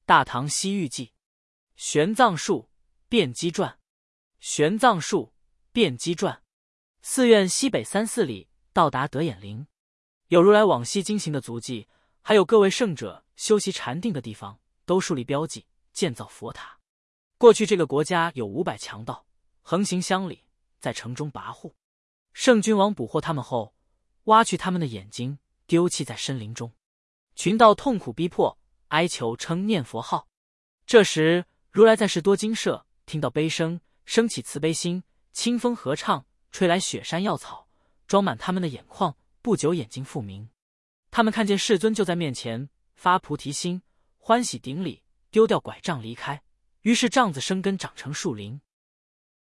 大唐西域记》，玄奘术辩机传，玄奘术辩机传。寺院西北3、4里，到达德眼陵，有如来往昔经行的足迹，还有各位圣者修习禅定的地方，都树立标记，建造佛塔。过去这个国家有500强盗，横行乡里，在城中跋扈。圣君王捕获他们后，挖去他们的眼睛，丢弃在森林中。群盗痛苦逼迫，哀求称念佛号。这时如来在士多精舍，听到悲声，升起慈悲心，清风合唱，吹来雪山药草，装满他们的眼眶，不久眼睛复明。他们看见世尊就在面前，发菩提心，欢喜顶礼，丢掉拐杖离开。于是杖子生根长成树林，